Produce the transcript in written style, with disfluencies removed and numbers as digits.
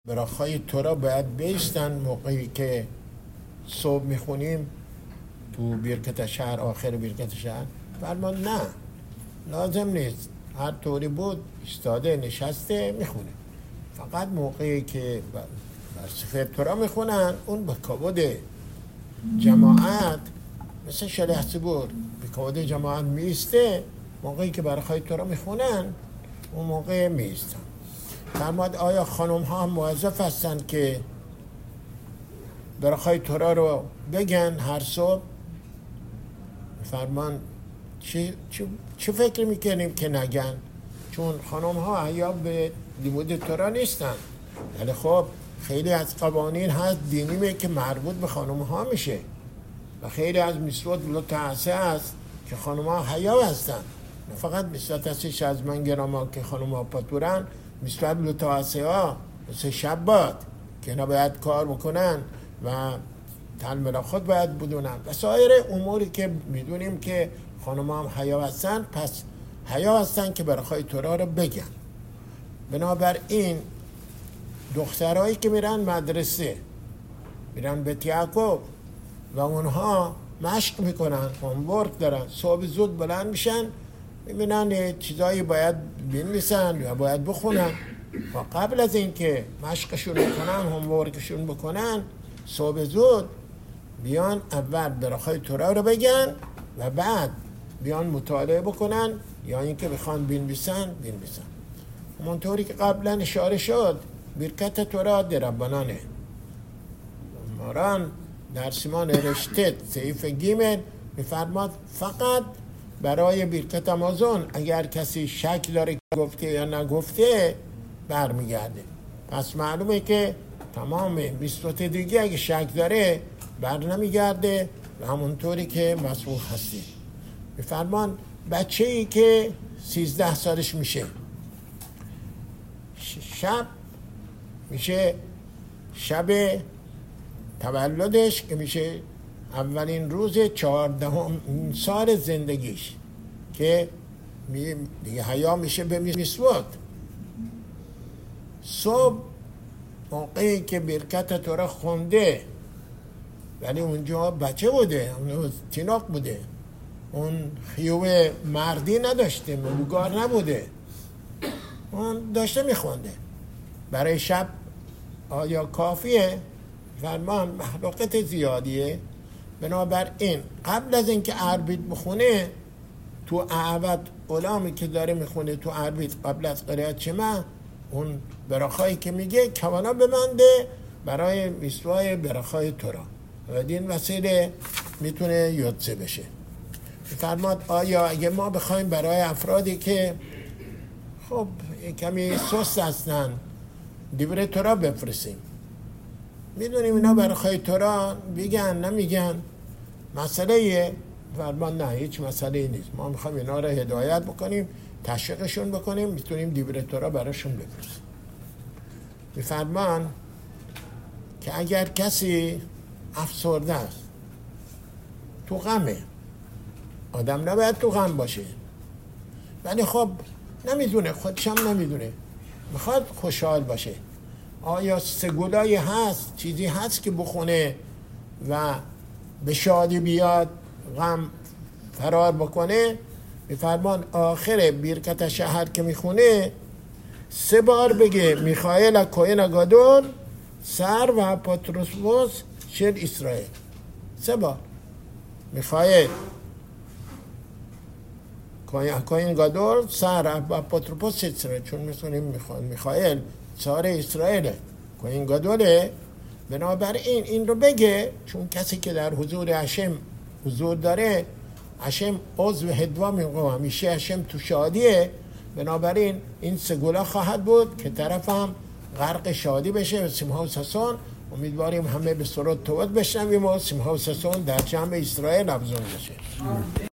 براخای تورا باید بیستن موقعی که صبح میخونیم تو برکت شهر، آخر برکت شهر. فرمان نه، لازم نیست، هر طوری بود ایستاده نشسته میخونه. فقط موقعی که بر سفر تورا میخونن اون به کبود جماعت، مثل شلیح ציבור به کبود جماعت میسته. موقعی که براخای تورا میخونن اون موقع میستن. فرماد آیا خانم ها هم موظف هستن که براخای تورا رو بگن هر صبح؟ فرمان چه فکر میکنیم که نگن؟ چون خانم ها احیا به لیمود تورا نیستن. ولی خب خیلی از قوانین هست دینی که مربوط به خانم ها میشه و خیلی از میسوت لطعسه هست که خانم ها حیا هستن. نه فقط میسوت هستش از من گرام ها که خانم ها پاتورن، میسوت لطعسه ها مثل شبات که اینا باید کار بکنن و تعلیم خود باید بدونن و سایر اموری که میدونیم که خانم ها هم حیا هستن. پس حیا هستن که براخای تورا رو بگن. بنابراین دخترهایی که میرن مدرسه، میرن بیت یعقوب و اونها مشق میکنن، هومورک دارن، صبح زود بلند میشن، میبینن چیزایی باید بنویسن و باید بخونن و قبل از اینکه مشقشون بکنن، هومورکشون بکنن، صبح زود بیان اول براخای تورا رو بگن و بعد بیان مطالعه بکنن یا اینکه بخوان بنویسن. همونطوری که قبلا اشاره شد، برکت تورا دربانانه. ماران در سیمان رشته صحیف گیمل میفرماد فقط برای برکت آمازون اگر کسی شک داره که گفته یا نگفته برمیگرده. پس معلومه که تمام میسوت دیگه اگه شک داره بر نمیگرده و همونطوری که مسئول هستی. میفرمان بچه ای که 13 سالش میشه، شب میشه شب تولدش که میشه اولین روز 14 سال زندگیش که دیگه حیا میشه به میسوت. صبح موقعی که برکت تورا خونده ولی اونجا بچه بوده، اون تیناق بوده، اون خیوه مردی نداشته، مبوگار نبوده، اون داشته میخونده. برای شب آیا کافیه؟ فرمان محلوقت زیادیه. بنابراین قبل از اینکه عربیت بخونه تو اعود غلامی که داره میخونه تو عربیت قبل از قرائت شمع اون براخایی که میگه کوانا بمنده برای میسوای براخای تورا و دین وسیله میتونه یادسه بشه. فرماد آیا اگه ما بخوایم برای افرادی که خب کمی سست هستن دیبره تورا بفرستیم، میدونیم اینا براخای تورا بگن نمیگن مسئله؟ فرمان نه، هیچ مسئله نیست. ما میخوایم اینا رو هدایت بکنیم، تشویقشون بکنیم، میتونیم دیبره تورا براشون بفرستیم. میفرمان که اگر کسی افسرده است، تو غمه، آدم نباید تو غم باشه ولی خب نمیدونه، خودشم نمیدونه، میخواد خوشحال باشه، آیا سگولایی هست، چیزی هست که بخونه و به شادی بیاد، غم فرار بکنه؟ میفرمان آخر برکت شهر که میخونه 3 بار بگه میخائیل کوهن گادول سر و پاتروسوس شل اسرائیل. 3 بار میخائیل کوهن گادول سر و پاتروسوس اسرائیل، چون میخونیم میخائیل سار اسرائیل، کوهن گادوله. بنابراین این رو بگه، چون کسی که در حضور هشم حضور داره، هشم عضو هدوا میگه، همیشه هشم تو شادیه. بنابراین این سگولا خواهد بود که طرف هم غرق شادی بشه و سیمها و سسون. امیدواریم همه به سرود توبت بشنویم و سیمها و سسون در جمع اسرائیل افزون بشه.